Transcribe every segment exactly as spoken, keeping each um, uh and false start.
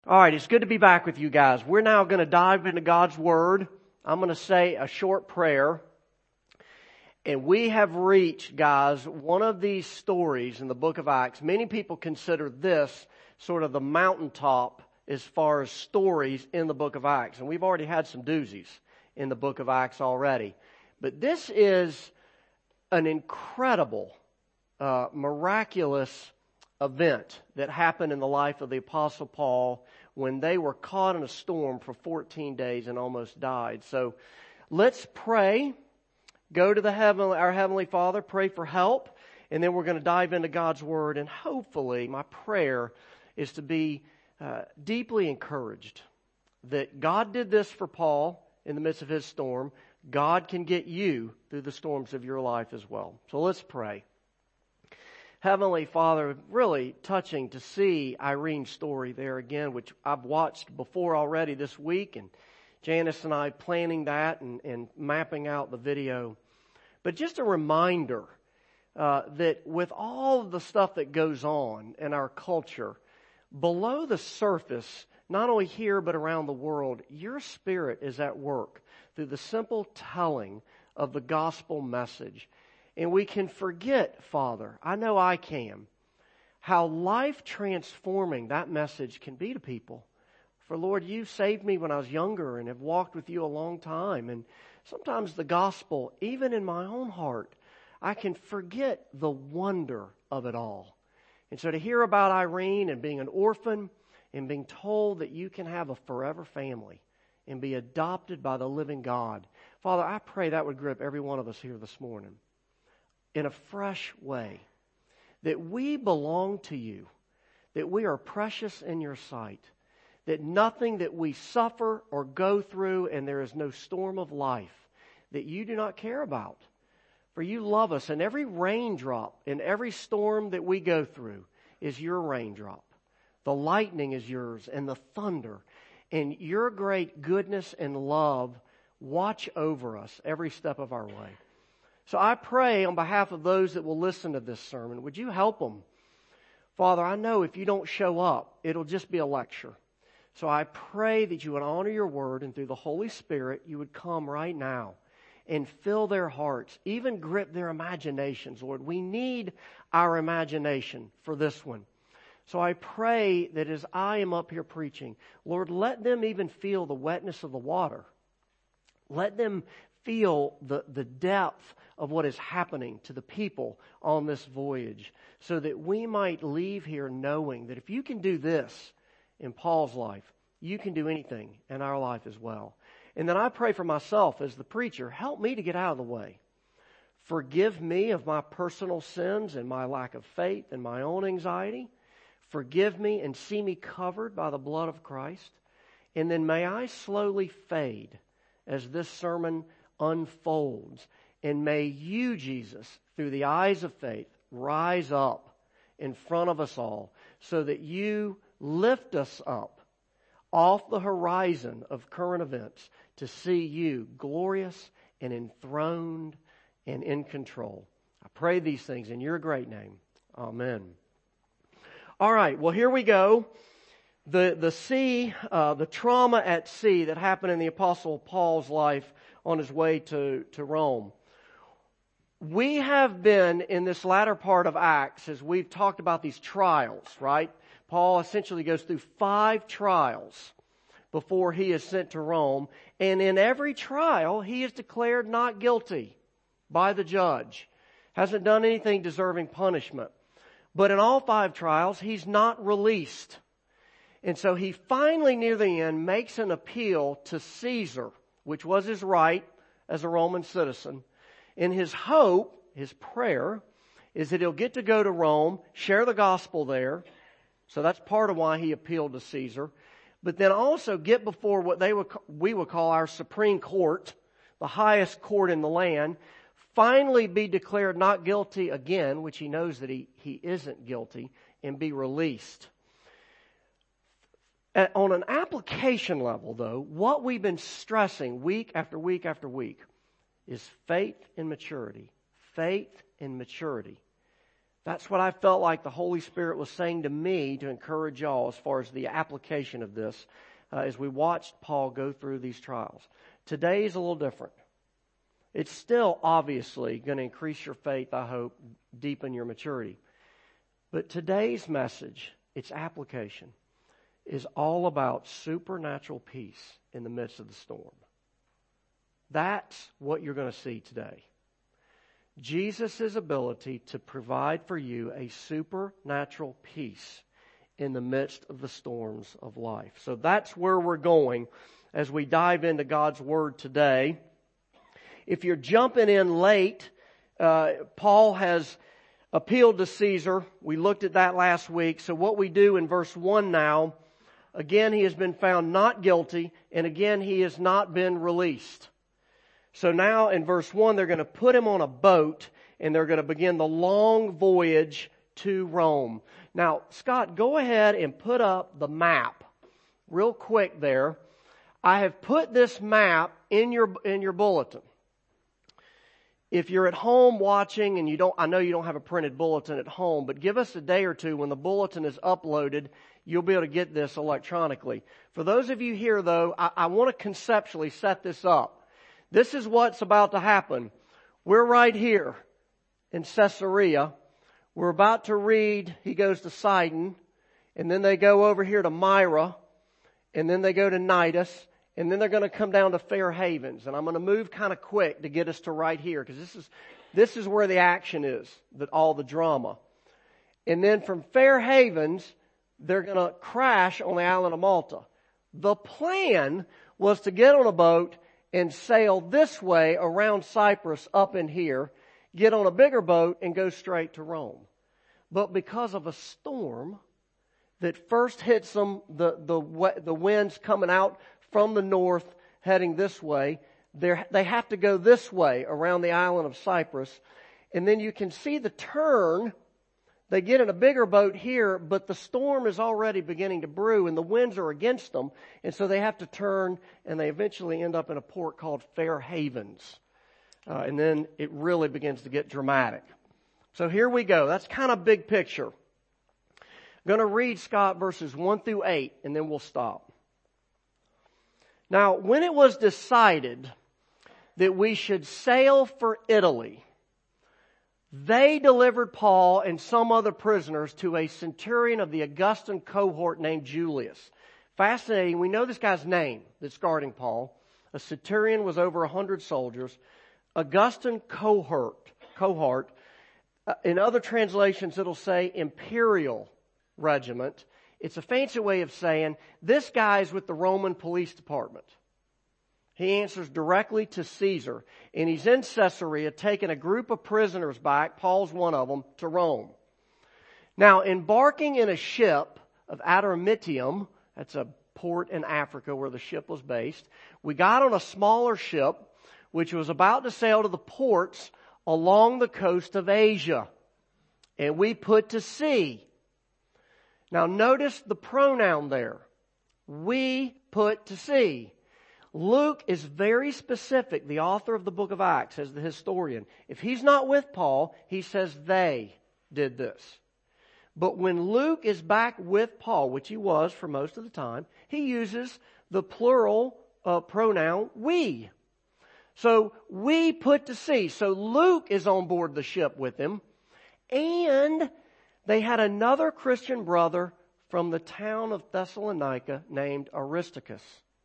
All right, it's good to be back with you guys. We're now going to dive into God's Word. I'm going to say a short prayer. And we have reached, guys, one of these stories in the book of Acts. Many people consider this sort of the mountaintop as far as stories in the book of Acts. And we've already had some doozies in the book of Acts already. But this is an incredible, uh, miraculous event that happened in the life of the Apostle Paul when they were caught in a storm for fourteen days and almost died. So let's pray. Go to the heaven, our Heavenly Father, pray for help, and then we're going to dive into God's Word. And hopefully, my prayer is to be uh, deeply encouraged that God did this for Paul in the midst of his storm. God can get you through the storms of your life as well. So let's pray. Heavenly Father, really touching to see Irene's story there again, which I've watched before already this week, and Janice and I planning that and, and mapping out the video. But just a reminder uh, that with all of the stuff that goes on in our culture, below the surface, not only here but around the world, your Spirit is at work through the simple telling of the gospel message. And we can forget, Father, I know I can, how life-transforming that message can be to people. For Lord, you saved me when I was younger and have walked with you a long time. And sometimes the gospel, even in my own heart, I can forget the wonder of it all. And so to hear about Irene and being an orphan and being told that you can have a forever family and be adopted by the living God, Father, I pray that would grip every one of us here this morning in a fresh way, that we belong to you, that we are precious in your sight, that nothing that we suffer or go through, and there is no storm of life that you do not care about. For you love us, and every raindrop in every storm that we go through is your raindrop. The lightning is yours, and the thunder, and your great goodness and love watch over us every step of our way. So I pray on behalf of those that will listen to this sermon, would you help them? Father, I know if you don't show up, it'll just be a lecture. So I pray that you would honor your word, and through the Holy Spirit, you would come right now and fill their hearts, even grip their imaginations, Lord. We need our imagination for this one. So I pray that as I am up here preaching, Lord, let them even feel the wetness of the water. Let them feel the, the depth of what is happening to the people on this voyage, so that we might leave here knowing that if you can do this in Paul's life, you can do anything in our life as well. And then I pray for myself as the preacher, help me to get out of the way. Forgive me of my personal sins and my lack of faith and my own anxiety. Forgive me and see me covered by the blood of Christ. And then may I slowly fade as this sermon unfolds. And may you, Jesus, through the eyes of faith, rise up in front of us all so that you lift us up off the horizon of current events to see you glorious and enthroned and in control. I pray these things in your great name. Amen. All right, well, here we go. The, the sea, uh, the trauma at sea that happened in the Apostle Paul's life on his way to, to Rome. We have been in this latter part of Acts as we've talked about these trials, right? Paul essentially goes through five trials before he is sent to Rome. And in every trial, he is declared not guilty by the judge. Hasn't done anything deserving punishment. But in all five trials, he's not released. And so he finally, near the end, makes an appeal to Caesar, which was his right as a Roman citizen. And his hope, his prayer, is that he'll get to go to Rome, share the gospel there. So that's part of why he appealed to Caesar. But then also get before what they would, we would call our Supreme Court, the highest court in the land, finally be declared not guilty again, which he knows that he, he isn't guilty, and be released. At, on an application level, though, what we've been stressing week after week after week is faith and maturity. Faith and maturity. That's what I felt like the Holy Spirit was saying to me to encourage y'all as far as the application of this uh, as we watched Paul go through these trials. Today is a little different. It's still obviously going to increase your faith, I hope, deepen your maturity. But today's message, its application, is all about supernatural peace in the midst of the storm. That's what you're going to see today. Jesus' ability to provide for you a supernatural peace in the midst of the storms of life. So that's where we're going as we dive into God's Word today. If you're jumping in late, uh, Paul has appealed to Caesar. We looked at that last week. So what we do in verse one now, again, he has been found not guilty, and again, he has not been released. So now in verse one, they're going to put him on a boat, and they're going to begin the long voyage to Rome. Now, Scott, go ahead and put up the map real quick there. I have put this map in your in your bulletin. If you're at home watching and you don't, I know you don't have a printed bulletin at home, but give us a day or two when the bulletin is uploaded. You'll be able to get this electronically. For those of you here, though, I, I want to conceptually set this up. This is what's about to happen. We're right here in Caesarea. We're about to read, he goes to Sidon, and then they go over here to Myra, and then they go to Nidus, and then they're going to come down to Fair Havens. And I'm going to move kind of quick to get us to right here, because this is, this is where the action is, that all the drama. And then from Fair Havens, they're going to crash on the island of Malta. The plan was to get on a boat and sail this way around Cyprus up in here, get on a bigger boat and go straight to Rome. But because of a storm that first hits them, the, the, the winds coming out from the north heading this way, they have to go this way around the island of Cyprus. And then you can see the turn. They get in a bigger boat here, but the storm is already beginning to brew and the winds are against them. And so they have to turn, and they eventually end up in a port called Fair Havens. Uh, and then it really begins to get dramatic. So here we go. That's kind of big picture. I'm going to read, Scott, verses one through eight, and then we'll stop. Now, when it was decided that we should sail for Italy, they delivered Paul and some other prisoners to a centurion of the Augustan cohort named Julius. Fascinating. We know this guy's name that's guarding Paul. A centurion was over a hundred soldiers. Augustan cohort, cohort. Uh, in other translations, it'll say imperial regiment. It's a fancy way of saying this guy's with the Roman police department. He answers directly to Caesar, and he's in Caesarea taking a group of prisoners back, Paul's one of them, to Rome. Now, embarking in a ship of Adramyttium, that's a port in Africa where the ship was based, we got on a smaller ship which was about to sail to the ports along the coast of Asia, and we put to sea. Now notice the pronoun there. We put to sea. Luke is very specific, the author of the book of Acts, as the historian. If he's not with Paul, he says they did this. But when Luke is back with Paul, which he was for most of the time, he uses the plural uh, pronoun we. So we put to sea. So Luke is on board the ship with him, and they had another Christian brother from the town of Thessalonica named Aristarchus.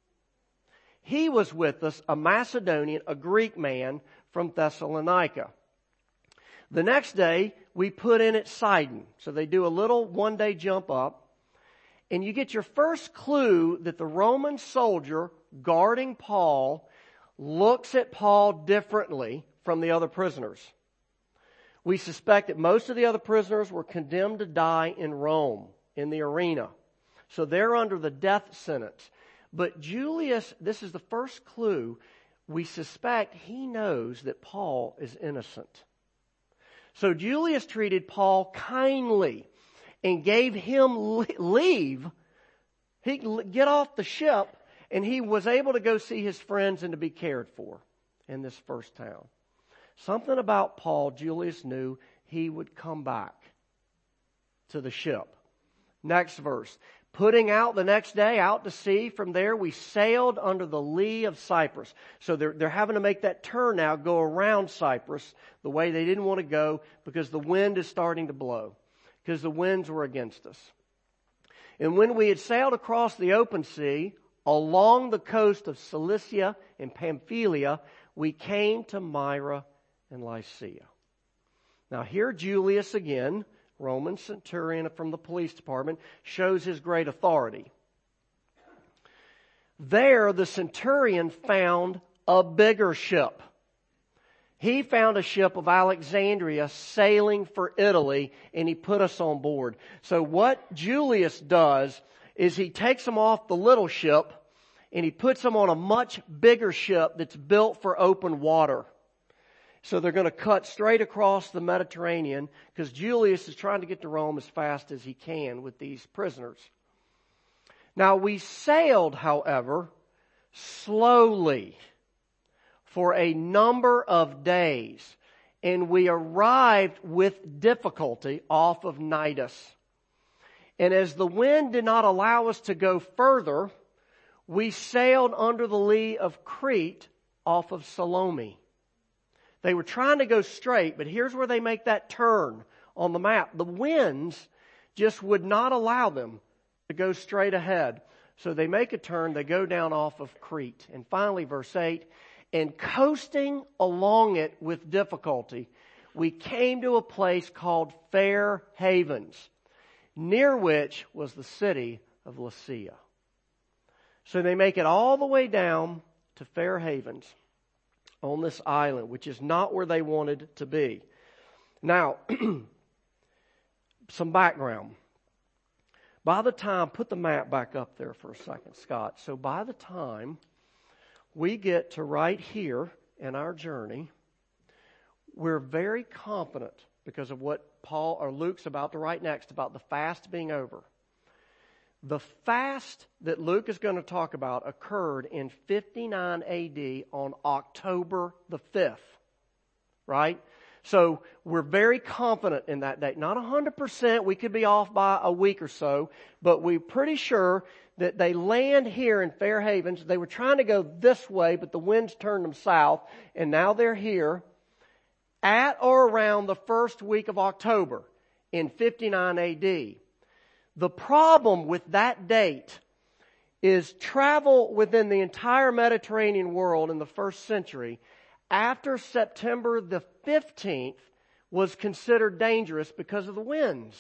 He was with us, a Macedonian, a Greek man from Thessalonica. The next day, we put in at Sidon. So they do a little one-day jump up. And you get your first clue that the Roman soldier guarding Paul looks at Paul differently from the other prisoners. We suspect that most of the other prisoners were condemned to die in Rome, in the arena. So they're under the death sentence. But Julius, this is the first clue, we suspect he knows that Paul is innocent. So Julius treated Paul kindly and gave him leave. He could get off the ship, and he was able to go see his friends and to be cared for in this first town. Something about Paul, Julius knew he would come back. to the ship. Next verse. Putting out the next day out to sea, from there we sailed under the lee of Cyprus. So they're, they're having to make that turn now, go around Cyprus the way they didn't want to go because the wind is starting to blow, because the winds were against us. And when we had sailed across the open sea, along the coast of Cilicia and Pamphylia, we came to Myra and Lycia. Now here Julius again, Roman centurion from the police department, shows his great authority. There the centurion found a bigger ship. He found a ship of Alexandria sailing for Italy, and he put us on board. So what Julius does is he takes them off the little ship and he puts them on a much bigger ship that's built for open water. So they're going to cut straight across the Mediterranean because Julius is trying to get to Rome as fast as he can with these prisoners. Now we sailed, however, slowly for a number of days, and we arrived with difficulty off of Cnidus. And as the wind did not allow us to go further, we sailed under the lee of Crete off of Salome. They were trying to go straight, but here's where they make that turn on the map. The winds just would not allow them to go straight ahead. So they make a turn, they go down off of Crete. And finally, verse eight, and coasting along it with difficulty, we came to a place called Fair Havens, near which was the city of Lasea. So they make it all the way down to Fair Havens on this island, which is not where they wanted to be. Now, some background. By the time, put the map back up there for a second, Scott. So by the time we get to right here in our journey, we're very confident because of what Paul or Luke's about to write next about the fast being over. The fast that Luke is going to talk about occurred in fifty-nine A D on October the fifth, right? So we're very confident in that date. Not one hundred percent, we could be off by a week or so, but we're pretty sure that they land here in Fair Havens. They were trying to go this way, but the winds turned them south, and now they're here at or around the first week of October in fifty-nine A D. The problem with that date is travel within the entire Mediterranean world in the first century after September the fifteenth was considered dangerous because of the winds.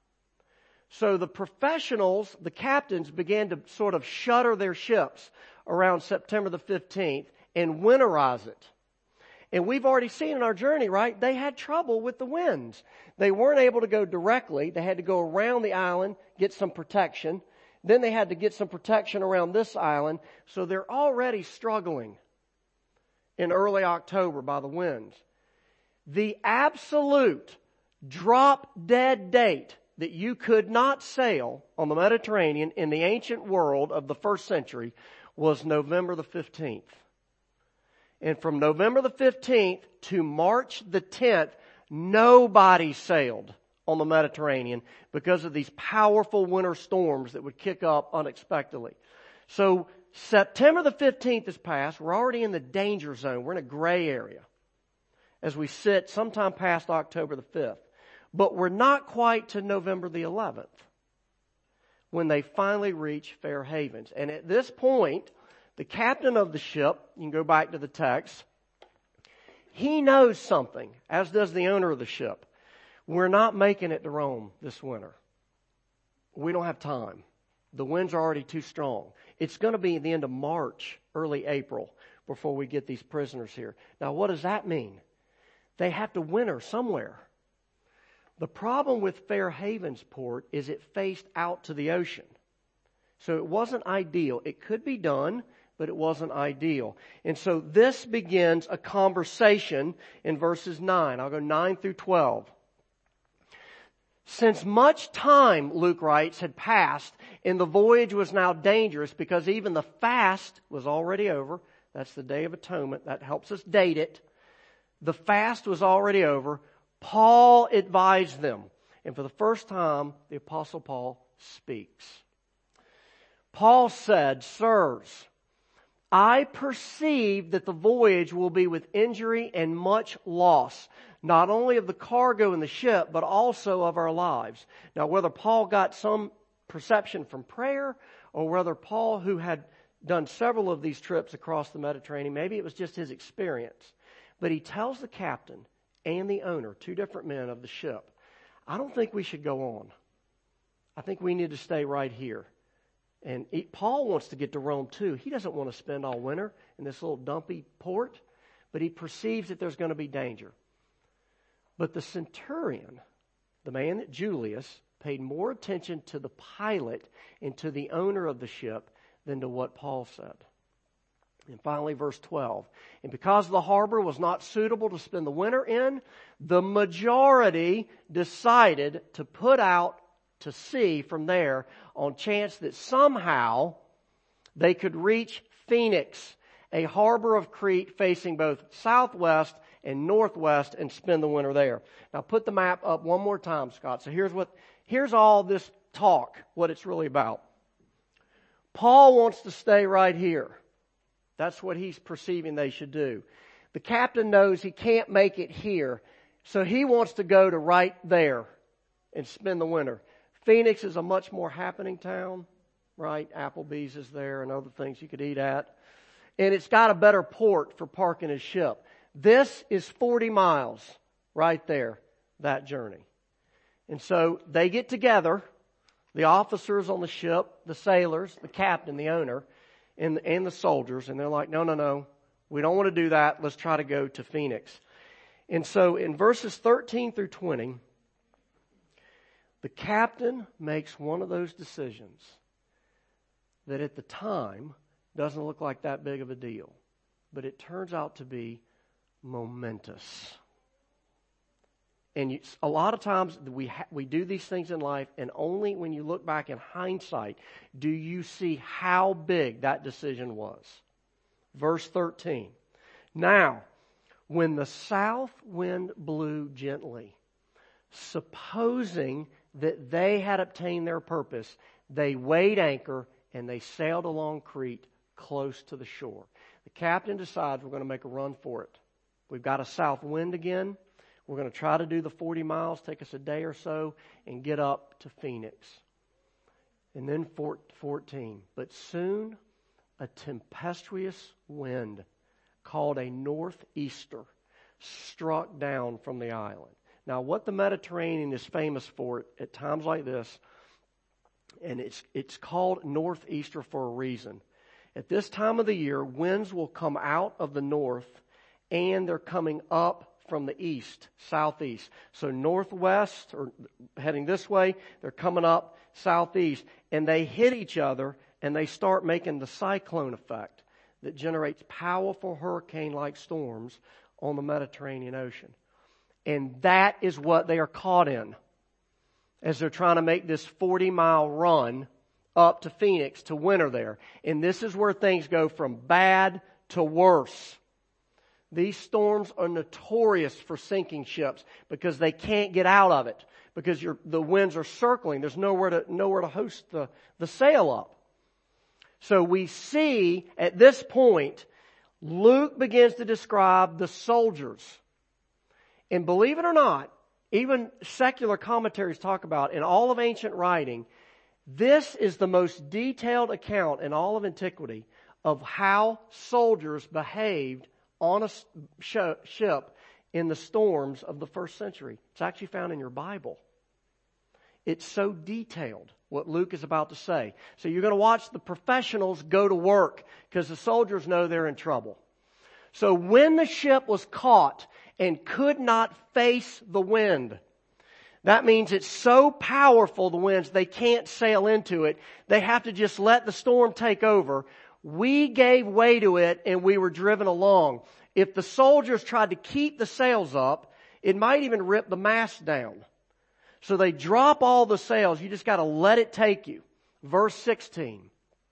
So the professionals, the captains, began to sort of shutter their ships around September the fifteenth and winterize it. And we've already seen in our journey, right? They had trouble with the winds. They weren't able to go directly. They had to go around the island, get some protection. Then they had to get some protection around this island. So they're already struggling in early October by the winds. The absolute drop dead date that you could not sail on the Mediterranean in the ancient world of the first century was November the fifteenth. And from November the fifteenth to March the tenth, nobody sailed on the Mediterranean because of these powerful winter storms that would kick up unexpectedly. So September the fifteenth is past. We're already in the danger zone. We're in a gray area as we sit sometime past October the fifth. But we're not quite to November the eleventh when they finally reach Fair Havens. And at this point, the captain of the ship, you can go back to the text, he knows something, as does the owner of the ship. We're not making it to Rome this winter. We don't have time. The winds are already too strong. It's going to be the end of March, early April, before we get these prisoners here. Now, what does that mean? They have to winter somewhere. The problem with Fair Havens port is it faced out to the ocean. So it wasn't ideal. It could be done, but it wasn't ideal. And so this begins a conversation in verses nine. I'll go nine through twelve. Since much time, Luke writes, had passed, and the voyage was now dangerous because even the fast was already over. That's the Day of Atonement. That helps us date it. The fast was already over. Paul advised them. And for the first time, the Apostle Paul speaks. Paul said, "Sirs, I perceive that the voyage will be with injury and much loss, not only of the cargo in the ship, but also of our lives." Now, whether Paul got some perception from prayer, or whether Paul, who had done several of these trips across the Mediterranean, maybe it was just his experience, but he tells the captain and the owner, two different men of the ship, "I don't think we should go on. I think we need to stay right here." And he, Paul wants to get to Rome too. He doesn't want to spend all winter in this little dumpy port, but he perceives that there's going to be danger. But the centurion, the man that Julius, paid more attention to the pilot and to the owner of the ship than to what Paul said. And finally, verse twelve. "And because the harbor was not suitable to spend the winter in, the majority decided to put out to sea from there on chance that somehow they could reach Phoenix, a harbor of Crete facing both southwest and northwest, and spend the winter there." Now put the map up one more time, Scott. So here's what, here's all this talk, what it's really about. Paul wants to stay right here. That's what he's perceiving they should do. The captain knows he can't make it here, so he wants to go to right there and spend the winter. Phoenix is a much more happening town, right? Applebee's is there and other things you could eat at. And it's got a better port for parking his ship. This is forty miles right there, that journey. And so they get together, the officers on the ship, the sailors, the captain, the owner, and, and the soldiers, and they're like, no, no, no, we don't want to do that. Let's try to go to Phoenix. And so in verses thirteen through twenty, the captain makes one of those decisions that at the time doesn't look like that big of a deal, but it turns out to be momentous. And you, a lot of times we ha- we do these things in life, and only when you look back in hindsight do you see how big that decision was. Verse thirteen. "Now, when the south wind blew gently, supposing that they had obtained their purpose, they weighed anchor and they sailed along Crete close to the shore." The captain decides we're going to make a run for it. We've got a south wind again. We're going to try to do the forty miles, take us a day or so, and get up to Phoenix. And then fourteen. "But soon a tempestuous wind called a northeaster struck down from the island." Now, what the Mediterranean is famous for at times like this, and it's it's called northeaster for a reason. At this time of the year, winds will come out of the north, and they're coming up from the east, southeast. So northwest, or heading this way, they're coming up southeast, and they hit each other, and they start making the cyclone effect that generates powerful hurricane-like storms on the Mediterranean Ocean. And that is what they are caught in as they're trying to make this forty-mile run up to Phoenix to winter there. And this is where things go from bad to worse. These storms are notorious for sinking ships because they can't get out of it because you're, the winds are circling. There's nowhere to nowhere to hoist the, the sail up. So we see at this point, Luke begins to describe the soldiers. And believe it or not, even secular commentaries talk about in all of ancient writing, this is the most detailed account in all of antiquity of how soldiers behaved on a ship in the storms of the first century. It's actually found in your Bible. It's so detailed what Luke is about to say. So you're going to watch the professionals go to work because the soldiers know they're in trouble. So when the ship was caught and could not face the wind, that means it's so powerful, the winds, they can't sail into it. They have to just let the storm take over. We gave way to it and we were driven along. If the soldiers tried to keep the sails up, it might even rip the mast down. So they drop all the sails. You just got to let it take you. Verse sixteen.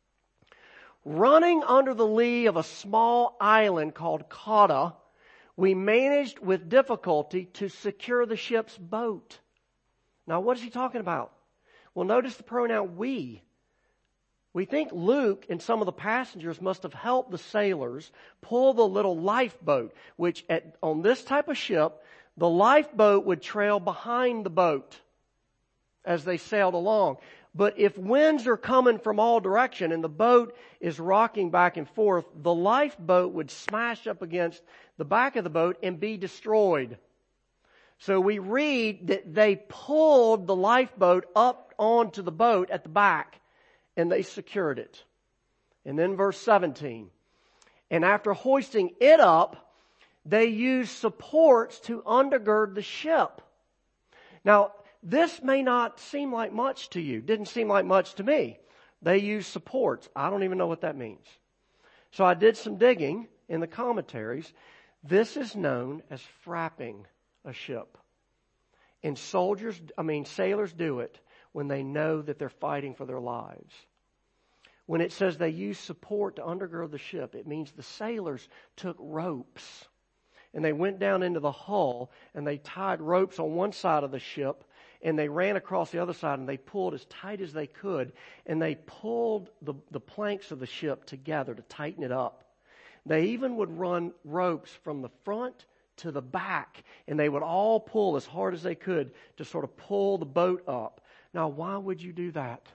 Running under the lee of a small island called Cauda, we managed with difficulty to secure the ship's boat. Now, what is he talking about? Well, notice the pronoun we. We think Luke and some of the passengers must have helped the sailors pull the little lifeboat, which at, on this type of ship, the lifeboat would trail behind the boat as they sailed along. But if winds are coming from all direction and the boat is rocking back and forth, the lifeboat would smash up against the back of the boat and be destroyed. So we read that they pulled the lifeboat up onto the boat at the back and they secured it. And then verse seventeen. And after hoisting it up, they used supports to undergird the ship. Now, this may not seem like much to you. Didn't seem like much to me. They used supports. I don't even know what that means. So I did some digging in the commentaries. This is known as frapping a ship. And soldiers, I mean sailors do it when they know that they're fighting for their lives. When it says they use support to undergird the ship, it means the sailors took ropes and they went down into the hull and they tied ropes on one side of the ship and they ran across the other side and they pulled as tight as they could and they pulled the, the planks of the ship together to tighten it up. They even would run ropes from the front to the back and they would all pull as hard as they could to sort of pull the boat up. Now, why would you do that?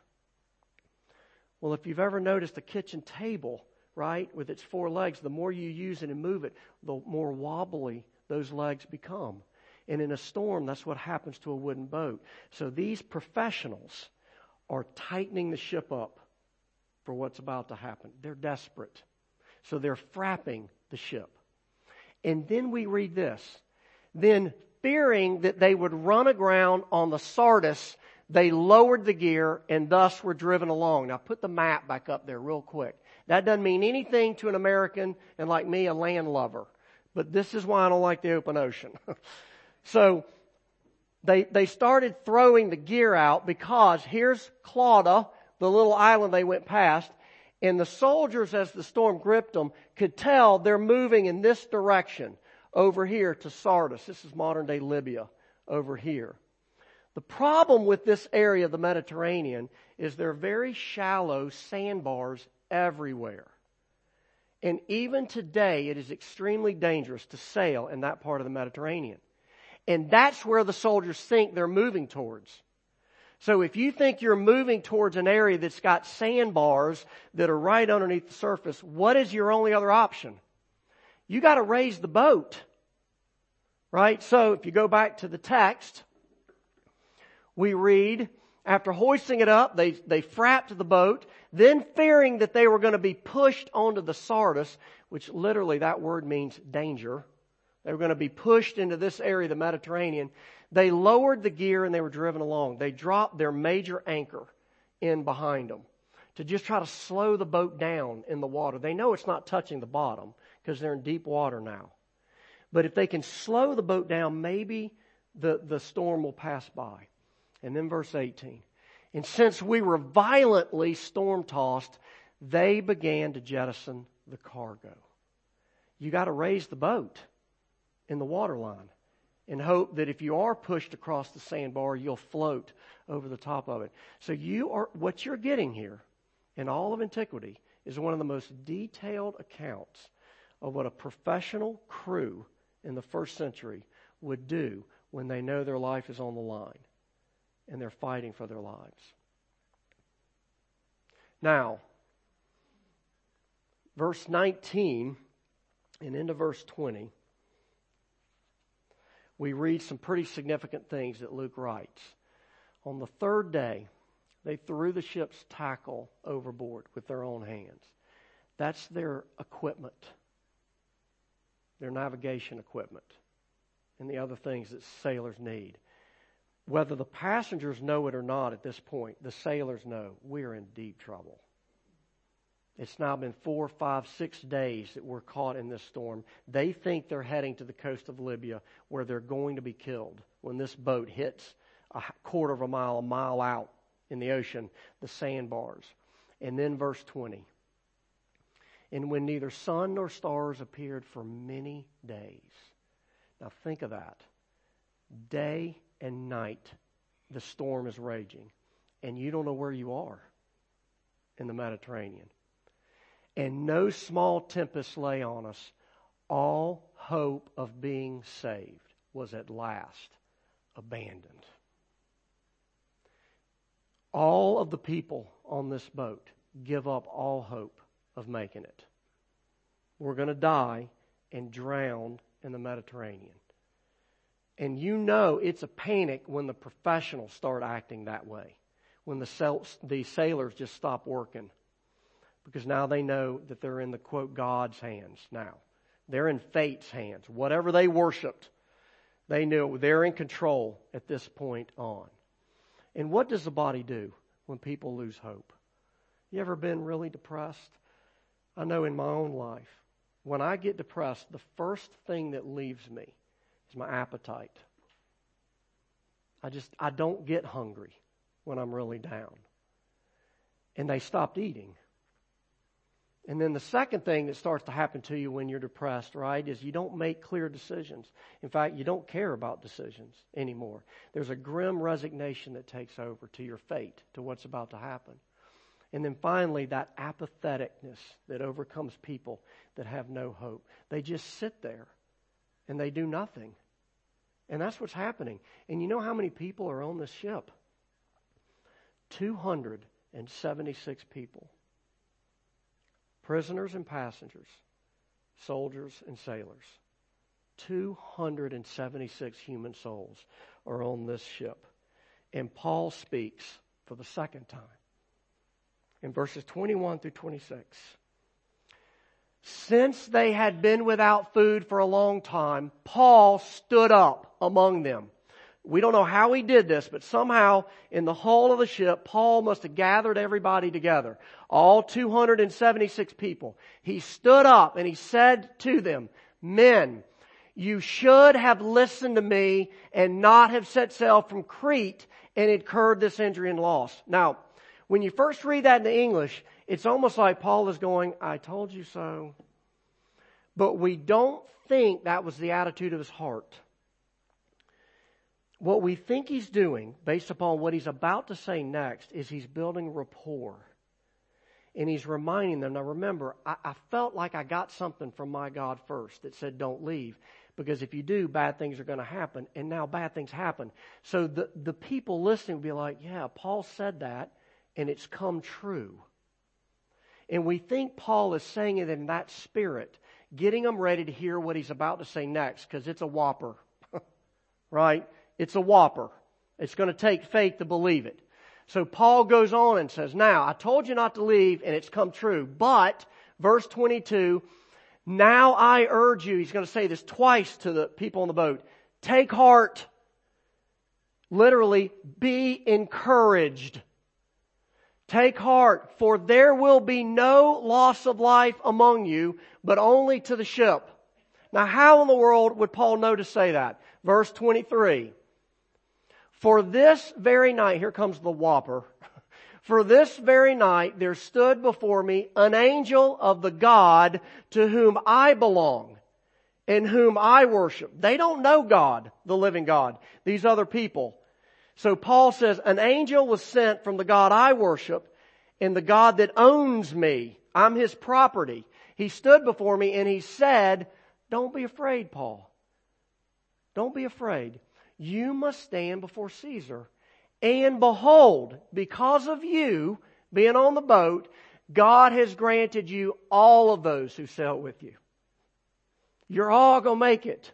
Well, if you've ever noticed a kitchen table, right, with its four legs, the more you use it and move it, the more wobbly those legs become. And in a storm, that's what happens to a wooden boat. So these professionals are tightening the ship up for what's about to happen. They're desperate. So they're frapping the ship. And then we read this. Then, fearing that they would run aground on the Sardis, they lowered the gear and thus were driven along. Now put the map back up there real quick. That doesn't mean anything to an American and like me, a land lover. But this is why I don't like the open ocean. So they they started throwing the gear out because here's Clauda, the little island they went past, and the soldiers, as the storm gripped them, could tell they're moving in this direction over here to Sardis. This is modern day Libya over here. The problem with this area of the Mediterranean is there are very shallow sandbars everywhere. And even today, it is extremely dangerous to sail in that part of the Mediterranean. And that's where the soldiers think they're moving towards. So if you think you're moving towards an area that's got sandbars that are right underneath the surface, what is your only other option? You got to raise the boat. Right? So if you go back to the text, we read, after hoisting it up, they, they frapped the boat. Then fearing that they were going to be pushed onto the Sardis, which literally that word means danger. They were going to be pushed into this area of the Mediterranean. They lowered the gear and they were driven along. They dropped their major anchor in behind them to just try to slow the boat down in the water. They know it's not touching the bottom because they're in deep water now. But if they can slow the boat down, maybe the, the storm will pass by. And then verse eighteen. And since we were violently storm-tossed, they began to jettison the cargo. You got to raise the boat in the water line and hope that if you are pushed across the sandbar, you'll float over the top of it. So you are, what you're getting here in all of antiquity is one of the most detailed accounts of what a professional crew in the first century would do when they know their life is on the line and they're fighting for their lives. Now, verse nineteen and into verse twenty, we read some pretty significant things that Luke writes. On the third day, they threw the ship's tackle overboard with their own hands. That's their equipment, their navigation equipment, and the other things that sailors need. Whether the passengers know it or not at this point, the sailors know we're in deep trouble. It's now been four, five, six days that we're caught in this storm. They think they're heading to the coast of Libya where they're going to be killed when this boat hits a quarter of a mile, a mile out in the ocean, the sandbars. And then verse twenty. And when neither sun nor stars appeared for many days. Now think of that. Day and night the storm is raging, and you don't know where you are in the Mediterranean. And no small tempest lay on us. All hope of being saved was at last abandoned. All of the people on this boat give up all hope of making it. We're going to die and drown in the Mediterranean. And you know it's a panic when the professionals start acting that way. When the, sail- the sailors just stop working. Because now they know that they're in the, quote, God's hands now. They're in fate's hands. Whatever they worshiped, they knew they're in control at this point on. And what does the body do when people lose hope? You ever been really depressed? I know in my own life, when I get depressed, the first thing that leaves me is my appetite. I just, I don't get hungry when I'm really down. And they stopped eating. And then the second thing that starts to happen to you when you're depressed, right, is you don't make clear decisions. In fact, you don't care about decisions anymore. There's a grim resignation that takes over to your fate, to what's about to happen. And then finally, that apatheticness that overcomes people that have no hope. They just sit there and they do nothing. And that's what's happening. And you know how many people are on this ship? two hundred seventy-six people. Prisoners and passengers, soldiers and sailors. two hundred seventy-six human souls are on this ship. And Paul speaks for the second time. In verses twenty-one through twenty-six. Since they had been without food for a long time, Paul stood up among them. We don't know how he did this, but somehow in the hull of the ship, Paul must have gathered everybody together. All two hundred seventy-six people. He stood up and he said to them, "Men, you should have listened to me and not have set sail from Crete and incurred this injury and loss." Now, when you first read that in the English, it's almost like Paul is going, "I told you so." But we don't think that was the attitude of his heart. What we think he's doing, based upon what he's about to say next, is he's building rapport. And he's reminding them, now remember, I, I felt like I got something from my God first that said don't leave. Because if you do, bad things are going to happen. And now bad things happen. So the, the people listening will be like, yeah, Paul said that, and it's come true. And we think Paul is saying it in that spirit, getting them ready to hear what he's about to say next, because it's a whopper. Right? It's a whopper. It's going to take faith to believe it. So Paul goes on and says, now, I told you not to leave, and it's come true. But, verse twenty-two, now I urge you, he's going to say this twice to the people on the boat, take heart. Literally, be encouraged. Take heart, for there will be no loss of life among you, but only to the ship. Now, how in the world would Paul know to say that? Verse twenty-three. For this very night, here comes the whopper. For this very night there stood before me an angel of the God to whom I belong and whom I worship. They don't know God, the living God, these other people. So Paul says, an angel was sent from the God I worship and the God that owns me. I'm his property. He stood before me and he said, don't be afraid, Paul. Don't be afraid. You must stand before Caesar. And behold, because of you being on the boat, God has granted you all of those who sail with you. You're all going to make it.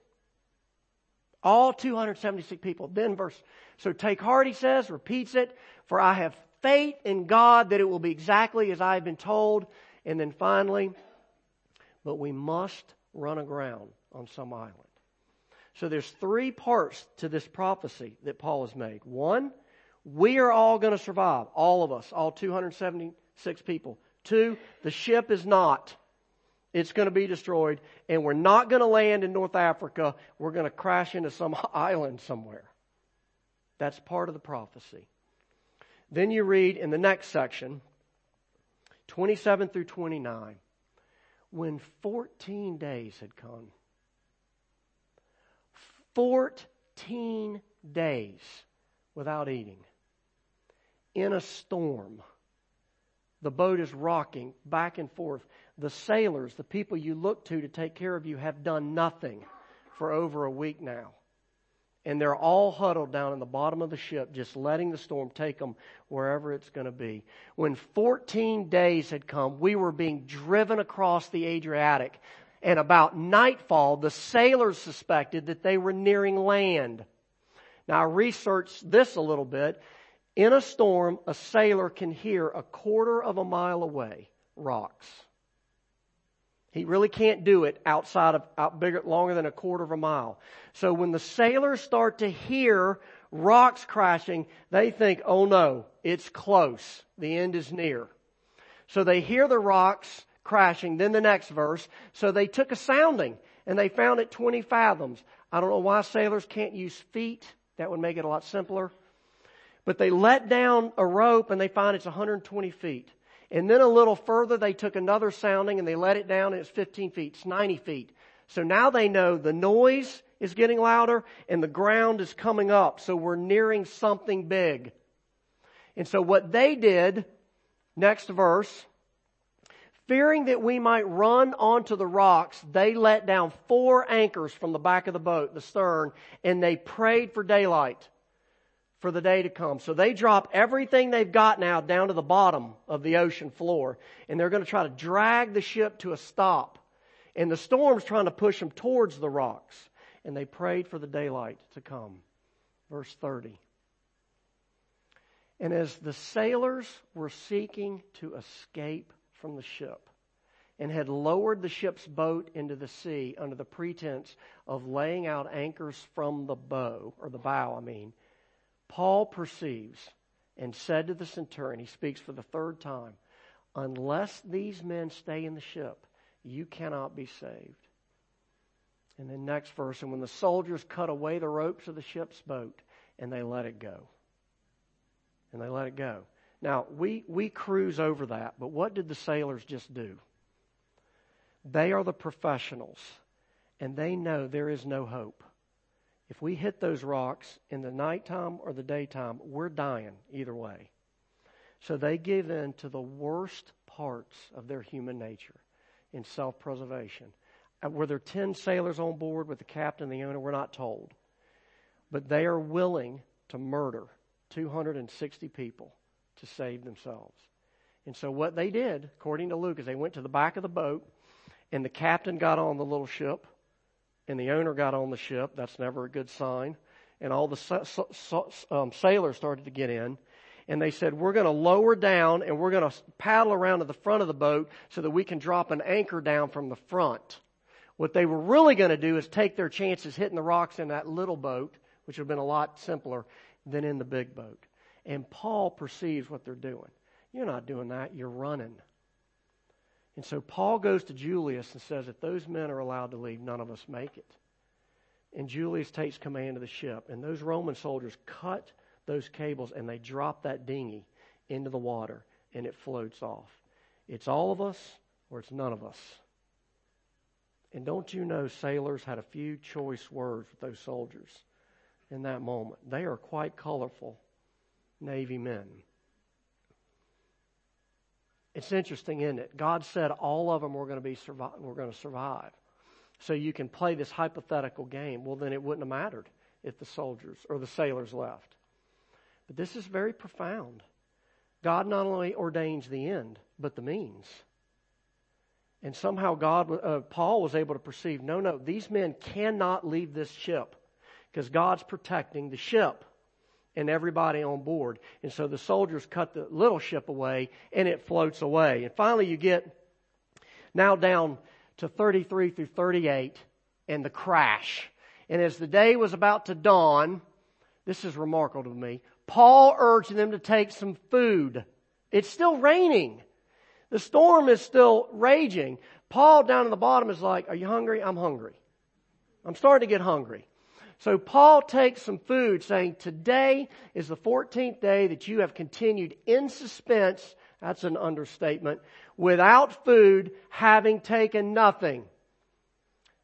All two hundred seventy-six people. Then verse, so take heart, he says, repeats it. For I have faith in God that it will be exactly as I have been told. And then finally, but we must run aground on some island. So there's three parts to this prophecy that Paul has made. One, we are all going to survive. All of us. All two hundred seventy-six people. Two, the ship is not. It's going to be destroyed. And we're not going to land in North Africa. We're going to crash into some island somewhere. That's part of the prophecy. Then you read in the next section, twenty-seven through twenty-nine. When fourteen days had come. fourteen days without eating. In a storm. The boat is rocking back and forth. The sailors, the people you look to to take care of you, have done nothing for over a week now. And they're all huddled down in the bottom of the ship, just letting the storm take them wherever it's going to be. When fourteen days had come, we were being driven across the Adriatic. And about nightfall, the sailors suspected that they were nearing land. Now, I researched this a little bit. In a storm, a sailor can hear a quarter of a mile away rocks. He really can't do it outside of out bigger, longer than a quarter of a mile. So when the sailors start to hear rocks crashing, they think, oh no, it's close. The end is near. So they hear the rocks crashing. Then the next verse. So they took a sounding and they found it twenty fathoms. I don't know why sailors can't use feet. That would make it a lot simpler. But they let down a rope and they find it's one hundred twenty feet. And then a little further, they took another sounding and they let it down and it's fifteen feet. It's ninety feet. So now they know the noise is getting louder and the ground is coming up. So we're nearing something big. And so what they did, next verse, fearing that we might run onto the rocks, they let down four anchors from the back of the boat, the stern, and they prayed for daylight, for the day to come. So they drop everything they've got now down to the bottom of the ocean floor, and they're going to try to drag the ship to a stop. And the storm's trying to push them towards the rocks. And they prayed for the daylight to come. Verse thirty. And as the sailors were seeking to escape from the ship and had lowered the ship's boat into the sea under the pretense of laying out anchors from the bow, or the bow, I mean, Paul perceives and said to the centurion, he speaks for the third time, unless these men stay in the ship, you cannot be saved. And then next verse, and when the soldiers cut away the ropes of the ship's boat, and they let it go. And they let it go. Now, we, we cruise over that, but what did the sailors just do? They are the professionals, and they know there is no hope. If we hit those rocks in the nighttime or the daytime, we're dying either way. So they give in to the worst parts of their human nature in self-preservation. Were there ten sailors on board with the captain and the owner? We're not told. But they are willing to murder two hundred sixty people to save themselves. And so what they did, according to Luke, is they went to the back of the boat, and the captain got on the little ship, and the owner got on the ship. That's never a good sign. And all the sa- sa- um, sailors started to get in. And they said, we're going to lower down and we're going to paddle around to the front of the boat so that we can drop an anchor down from the front. What they were really going to do is take their chances hitting the rocks in that little boat, which would have been a lot simpler than in the big boat. And Paul perceives what they're doing. You're not doing that. You're running. And so Paul goes to Julius and says, if those men are allowed to leave, none of us make it. And Julius takes command of the ship. And those Roman soldiers cut those cables and they drop that dinghy into the water and it floats off. It's all of us or it's none of us. And don't you know sailors had a few choice words with those soldiers in that moment. They are quite colorful Navy men. It's interesting, isn't it? God said all of them were going to be survive, were going to survive. So you can play this hypothetical game. Well, then it wouldn't have mattered if the soldiers or the sailors left. But this is very profound. God not only ordains the end, but the means. And somehow God, uh, Paul was able to perceive, no, no, these men cannot leave this ship because God's protecting the ship and everybody on board. And so the soldiers cut the little ship away and it floats away. And finally you get now down to thirty-three through thirty-eight and the crash. And as the day was about to dawn, this is remarkable to me, Paul urged them to take some food. It's still raining. The storm is still raging. Paul down at the bottom is like, are you hungry? I'm hungry. I'm starting to get hungry. So Paul takes some food saying, today is the fourteenth day that you have continued in suspense. That's an understatement. Without food, having taken nothing.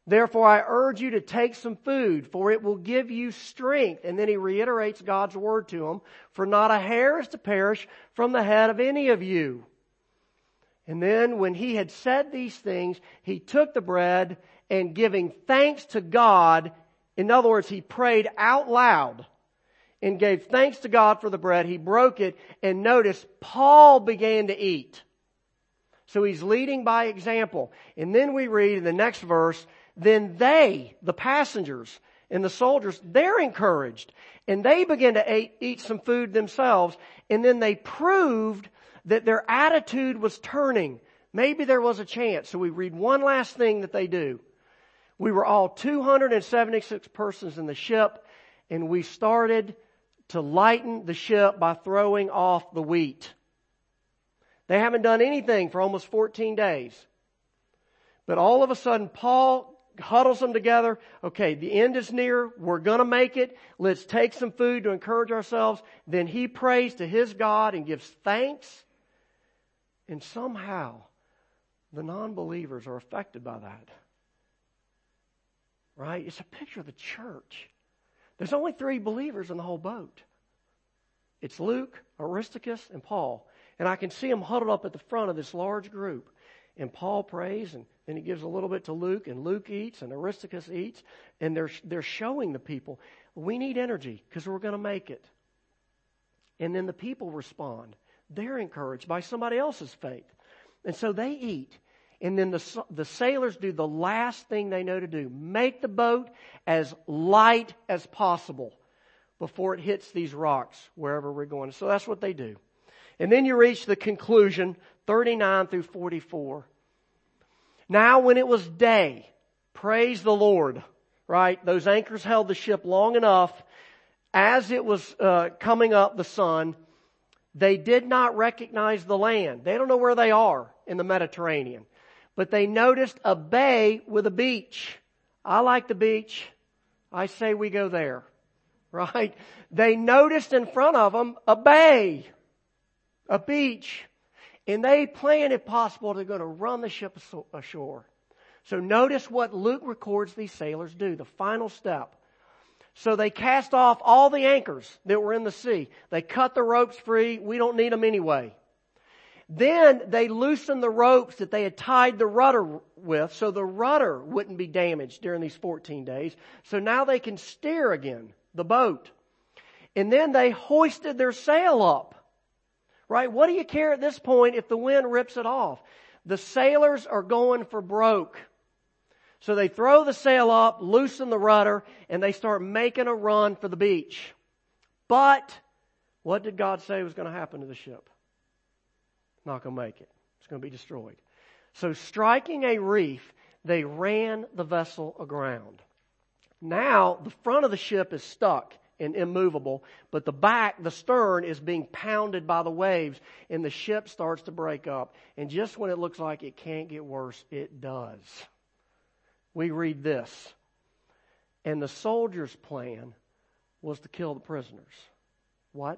Therefore, I urge you to take some food, for it will give you strength. And then he reiterates God's word to them. For not a hair is to perish from the head of any of you. And then when he had said these things, he took the bread and giving thanks to God, in other words, he prayed out loud and gave thanks to God for the bread. He broke it, and notice Paul began to eat. So he's leading by example. And then we read in the next verse, then they, the passengers and the soldiers, they're encouraged. And they begin to eat, eat some food themselves. And then they proved that their attitude was turning. Maybe there was a chance. So we read one last thing that they do. We were all two hundred seventy-six persons in the ship, and we started to lighten the ship by throwing off the wheat. They haven't done anything for almost fourteen days. But all of a sudden, Paul huddles them together. Okay, the end is near. We're going to make it. Let's take some food to encourage ourselves. Then he prays to his God and gives thanks. And somehow, the non-believers are affected by that. Right? It's a picture of the church. There's only three believers in the whole boat. It's Luke, Aristarchus, and Paul. And I can see them huddled up at the front of this large group. And Paul prays, and then he gives a little bit to Luke, and Luke eats, and Aristarchus eats. And they're, they're showing the people, we need energy because we're going to make it. And then the people respond. They're encouraged by somebody else's faith. And so they eat. And then the, the sailors do the last thing they know to do. Make the boat as light as possible before it hits these rocks wherever we're going. So that's what they do. And then you reach the conclusion, thirty-nine through forty-four. Now when it was day, praise the Lord, right? Those anchors held the ship long enough. As it was uh, coming up the sun, they did not recognize the land. They don't know where they are in the Mediterranean. But they noticed a bay with a beach. I like the beach. I say we go there. Right? They noticed in front of them a bay. A beach. And they plan, if possible, they're going to run the ship ashore. So notice what Luke records these sailors do. The final step. So they cast off all the anchors that were in the sea. They cut the ropes free. We don't need them anyway. Then they loosened the ropes that they had tied the rudder with, so the rudder wouldn't be damaged during these fourteen days. So now they can steer again, the boat. And then they hoisted their sail up. Right? What do you care at this point if the wind rips it off? The sailors are going for broke. So they throw the sail up, loosen the rudder, and they start making a run for the beach. But what did God say was going to happen to the ship? Not going to make it. It's going to be destroyed. So striking a reef, they ran the vessel aground. Now the front of the ship is stuck and immovable, but the back, the stern, is being pounded by the waves, and the ship starts to break up. And just when it looks like it can't get worse, it does. We read this. And the soldiers' plan was to kill the prisoners. What?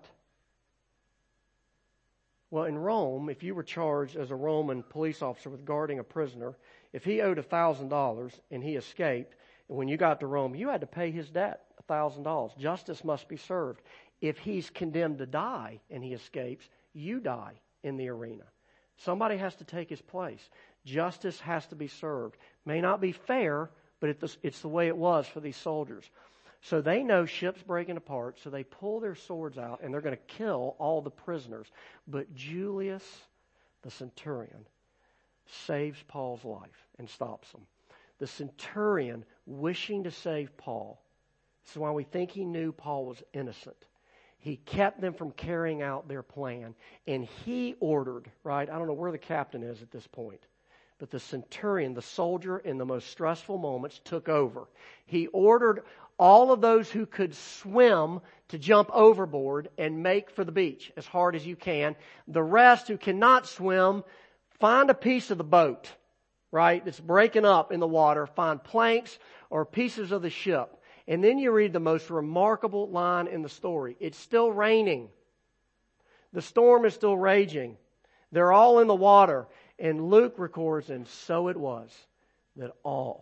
Well, in Rome, if you were charged as a Roman police officer with guarding a prisoner, if he owed one thousand dollars and he escaped, and when you got to Rome, you had to pay his debt, one thousand dollars. Justice must be served. If he's condemned to die and he escapes, you die in the arena. Somebody has to take his place. Justice has to be served. May not be fair, but it's the way it was for these soldiers. So they know ship's breaking apart, so they pull their swords out, and they're going to kill all the prisoners. But Julius, the centurion, saves Paul's life and stops them. The centurion, wishing to save Paul, this is why we think he knew Paul was innocent. He kept them from carrying out their plan, and he ordered, right? I don't know where the captain is at this point. But the centurion, the soldier in the most stressful moments, took over. He ordered all of those who could swim to jump overboard and make for the beach as hard as you can. The rest who cannot swim, find a piece of the boat, right, that's breaking up in the water. Find planks or pieces of the ship. And then you read the most remarkable line in the story. It's still raining. The storm is still raging. They're all in the water. And Luke records, and so it was that all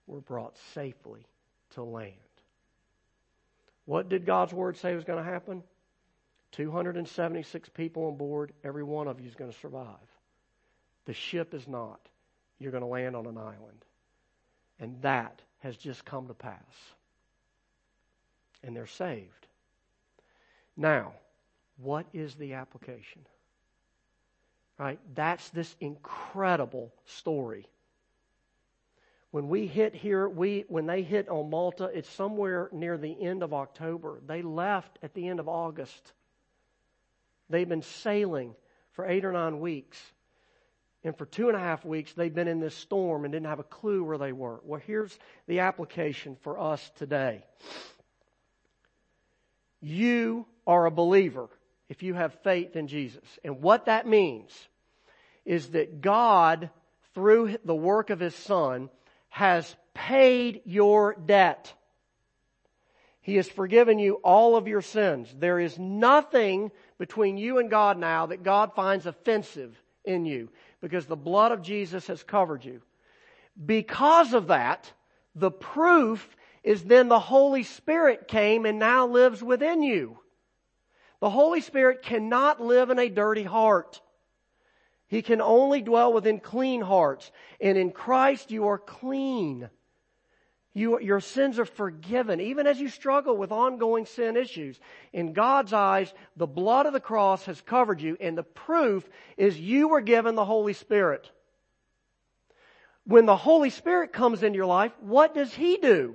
were brought safely to land. What did God's word say was going to happen? two hundred seventy-six people on board. Every one of you is going to survive. The ship is not. You're going to land on an island. And that has just come to pass. And they're saved. Now, what is the application? Right? That's this incredible story. When we hit here, we when they hit on Malta, it's somewhere near the end of October. They left at the end of August. They've been sailing for eight or nine weeks. And for two and a half weeks, they've been in this storm and didn't have a clue where they were. Well, here's the application for us today. You are a believer if you have faith in Jesus. And what that means is that God, through the work of His Son, has paid your debt. He has forgiven you all of your sins. There is nothing between you and God now that God finds offensive in you, because the blood of Jesus has covered you. Because of that, the proof is then the Holy Spirit came and now lives within you. The Holy Spirit cannot live in a dirty heart. He can only dwell within clean hearts. And in Christ you are clean. You, your sins are forgiven, even as you struggle with ongoing sin issues. In God's eyes, the blood of the cross has covered you, and the proof is you were given the Holy Spirit. When the Holy Spirit comes into your life, what does He do?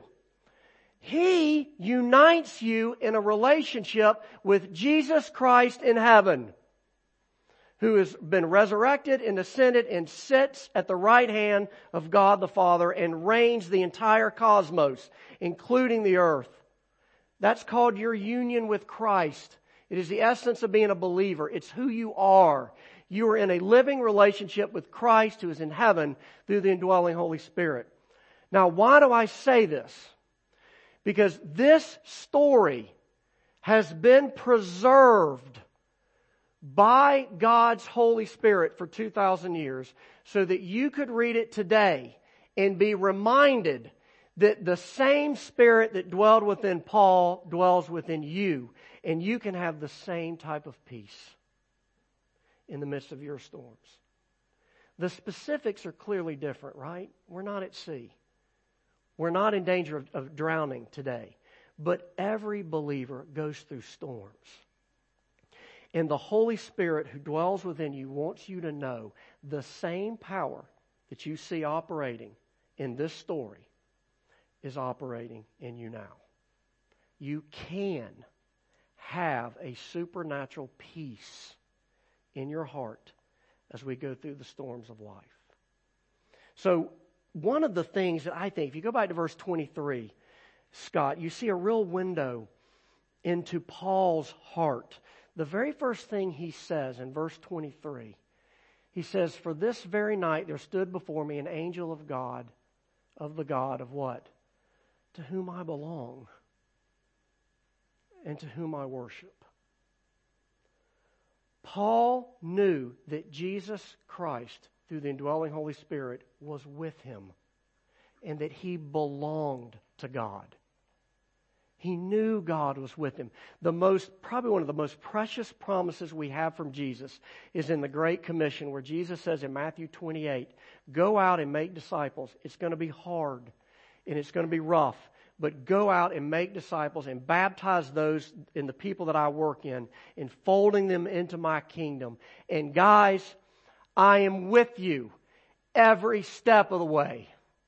He unites you in a relationship with Jesus Christ in heaven, who has been resurrected and ascended and sits at the right hand of God the Father and reigns the entire cosmos, including the earth. That's called your union with Christ. It is the essence of being a believer. It's who you are. You are in a living relationship with Christ who is in heaven through the indwelling Holy Spirit. Now, why do I say this? Because this story has been preserved by God's Holy Spirit for two thousand years so that you could read it today and be reminded that the same Spirit that dwelled within Paul dwells within you, and you can have the same type of peace in the midst of your storms. The specifics are clearly different, right? We're not at sea. We're not in danger of, of drowning today. But every believer goes through storms. And the Holy Spirit who dwells within you wants you to know the same power that you see operating in this story is operating in you now. You can have a supernatural peace in your heart as we go through the storms of life. So one of the things that I think, if you go back to verse twenty-three, Scott, you see a real window into Paul's heart. The very first thing he says in verse twenty-three, he says, "For this very night there stood before me an angel of God, of the God of what? To whom I belong and to whom I worship." Paul knew that Jesus Christ, through the indwelling Holy Spirit, was with him and that he belonged to God. He knew God was with him. The most, probably one of the most precious promises we have from Jesus is in the Great Commission, where Jesus says in Matthew twenty-eight, "Go out and make disciples." It's going to be hard and it's going to be rough, but go out and make disciples and baptize those in the people that I work in, and folding them into my kingdom. And guys, I am with you every step of the way.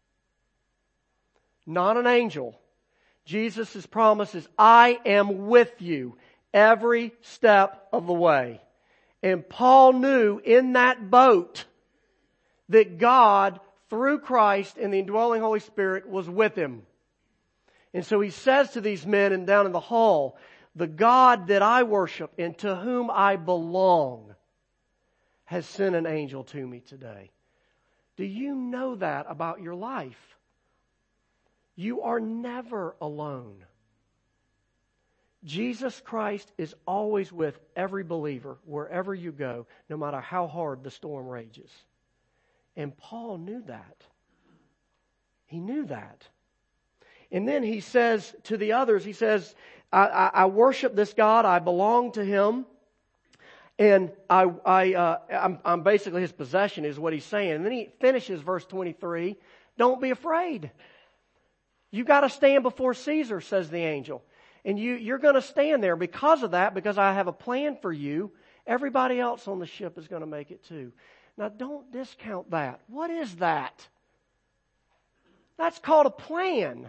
Not an angel. Jesus' promise is, I am with you every step of the way. And Paul knew in that boat that God, through Christ and the indwelling Holy Spirit, was with him. And so he says to these men and down in the hall, "The God that I worship and to whom I belong has sent an angel to me today." Do you know that about your life? You are never alone. Jesus Christ is always with every believer wherever you go, no matter how hard the storm rages. And Paul knew that. He knew that. And then he says to the others, he says, I, I, I worship this God. I belong to Him. And I, I, uh, I'm, I'm basically His possession is what he's saying. And then he finishes verse twenty-three. Don't be afraid. You got to stand before Caesar, says the angel. And you, you're going to stand there because of that, because I have a plan for you. Everybody else on the ship is going to make it too. Now don't discount that. What is that? That's called a plan.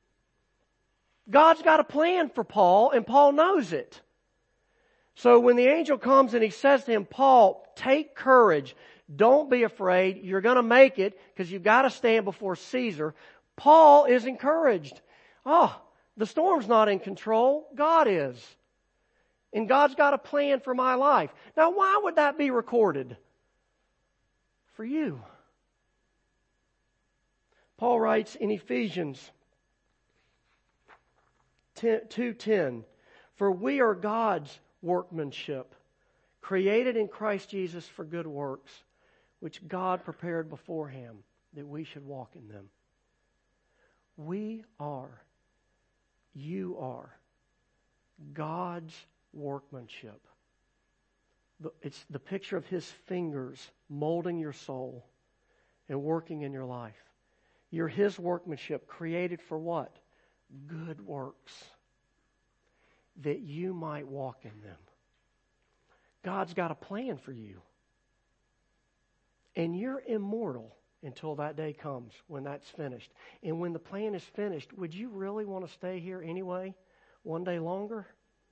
God's got a plan for Paul, and Paul knows it. So when the angel comes and he says to him, Paul, take courage. Don't be afraid. You're going to make it because you've got to stand before Caesar. Paul is encouraged. Oh, the storm's not in control. God is. And God's got a plan for my life. Now, why would that be recorded? For you. Paul writes in Ephesians two ten, for we are God's workmanship, created in Christ Jesus for good works, which God prepared beforehand that we should walk in them. We are, you are, God's workmanship. It's the picture of His fingers molding your soul and working in your life. You're His workmanship, created for what? Good works, that you might walk in them. God's got a plan for you. And you're immortal until that day comes when that's finished. And when the plan is finished, would you really want to stay here anyway, one day longer?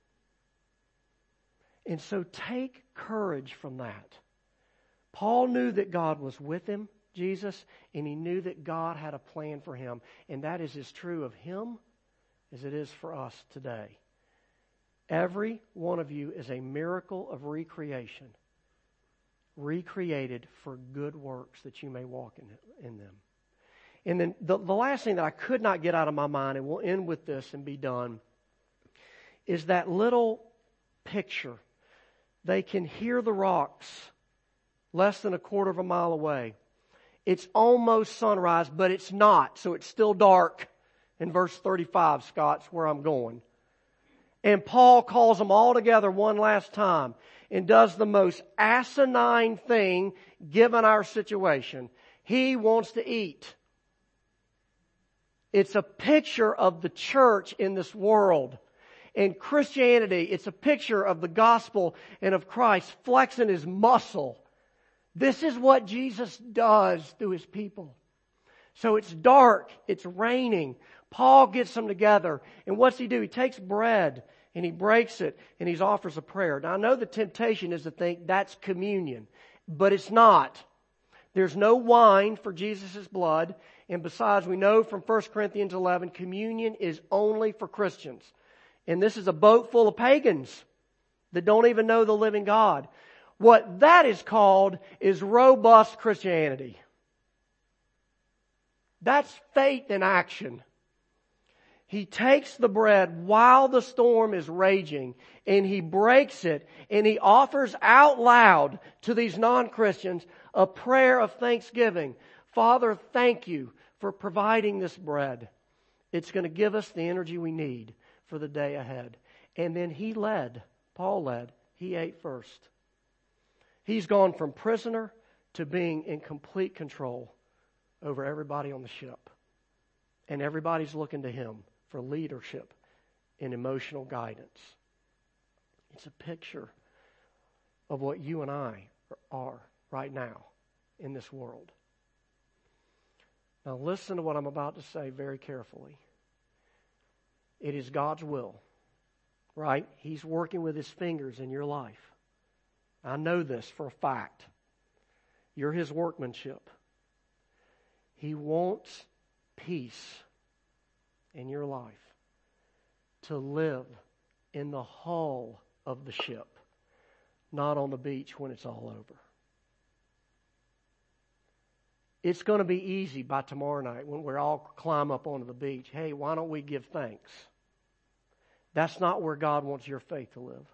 And so take courage from that. Paul knew that God was with him, Jesus, and he knew that God had a plan for him. And that is as true of him as it is for us today. Every one of you is a miracle of recreation, recreated for good works that you may walk in, in them. And then the, the last thing that I could not get out of my mind, and we'll end with this and be done, is that little picture. They can hear the rocks less than a quarter of a mile away. It's almost sunrise, but it's not, so it's still dark. In verse thirty-five, Scott's where I'm going. And Paul calls them all together one last time and does the most asinine thing given our situation. He wants to eat. It's a picture of the church in this world. In Christianity, it's a picture of the gospel and of Christ flexing His muscle. This is what Jesus does through His people. So it's dark, it's raining. Paul gets them together. And what's he do? He takes bread and he breaks it and he offers a prayer. Now I know the temptation is to think that's communion, but it's not. There's no wine for Jesus' blood. And besides, we know from First Corinthians eleven, communion is only for Christians. And this is a boat full of pagans that don't even know the living God. What that is called is robust Christianity. That's faith in action. He takes the bread while the storm is raging and he breaks it and he offers out loud to these non-Christians a prayer of thanksgiving. Father, thank you for providing this bread. It's going to give us the energy we need for the day ahead. And then he led, Paul led, he ate first. He's gone from prisoner to being in complete control over everybody on the ship. And everybody's looking to him for leadership and emotional guidance. It's a picture of what you and I are right now in this world. Now listen to what I'm about to say very carefully. It is God's will, right? He's working with His fingers in your life. I know this for a fact. You're His workmanship. He wants peace in your life to live in the hull of the ship, not on the beach when it's all over. It's going to be easy by tomorrow night when we all climb up onto the beach. Hey, why don't we give thanks? That's not where God wants your faith to live.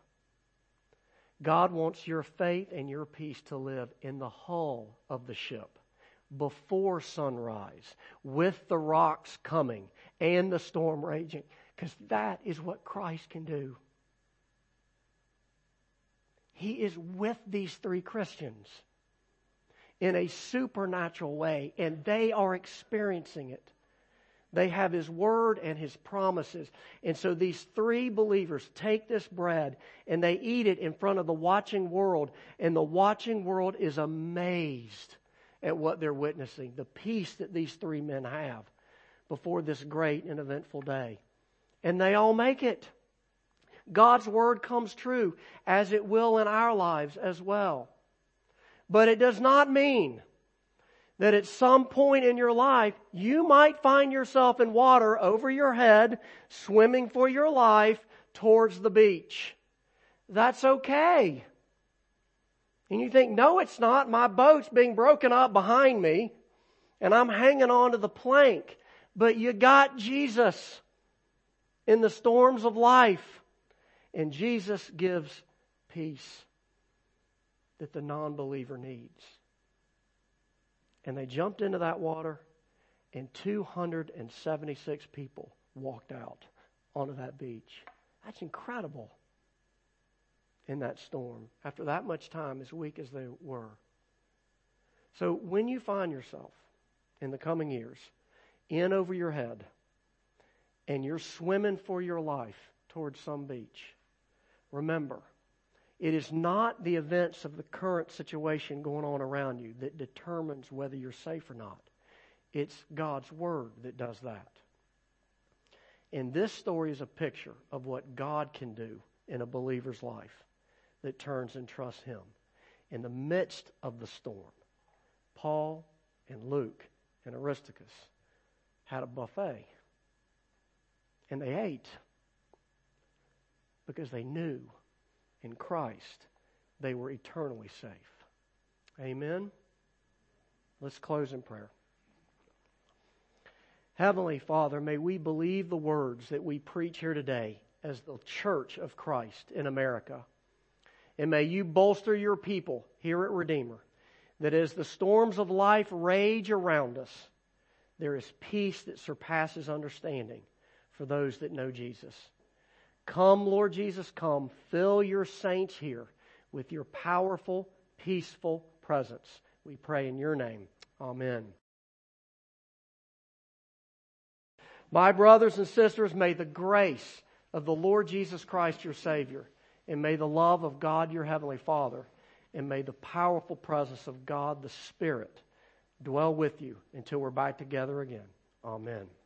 God wants your faith and your peace to live in the hull of the ship, before sunrise, with the rocks coming and the storm raging, because that is what Christ can do. He is with these three Christians in a supernatural way, and they are experiencing it. They have His Word and His promises. And so these three believers take this bread and they eat it in front of the watching world. And the watching world is amazed at what they're witnessing. The peace that these three men have before this great and eventful day. And they all make it. God's Word comes true, as it will in our lives as well. But it does not mean that at some point in your life, you might find yourself in water over your head, swimming for your life towards the beach. That's okay. And you think, no, it's not. My boat's being broken up behind me, and I'm hanging on to the plank. But you got Jesus in the storms of life. And Jesus gives peace that the non-believer needs. And they jumped into that water, and two hundred seventy-six people walked out onto that beach. That's incredible in that storm, after that much time, as weak as they were. So when you find yourself in the coming years in over your head, and you're swimming for your life towards some beach, remember, it is not the events of the current situation going on around you that determines whether you're safe or not. It's God's Word that does that. And this story is a picture of what God can do in a believer's life that turns and trusts Him. In the midst of the storm, Paul and Luke and Aristarchus had a buffet. And they ate because they knew in Christ they were eternally safe. Amen? Let's close in prayer. Heavenly Father, may we believe the words that we preach here today as the church of Christ in America. And may you bolster your people here at Redeemer, that as the storms of life rage around us, there is peace that surpasses understanding for those that know Jesus. Come, Lord Jesus, come. Fill your saints here with your powerful, peaceful presence. We pray in your name. Amen. My brothers and sisters, may the grace of the Lord Jesus Christ, your Savior, and may the love of God, your Heavenly Father, and may the powerful presence of God, the Spirit, dwell with you until we're back together again. Amen.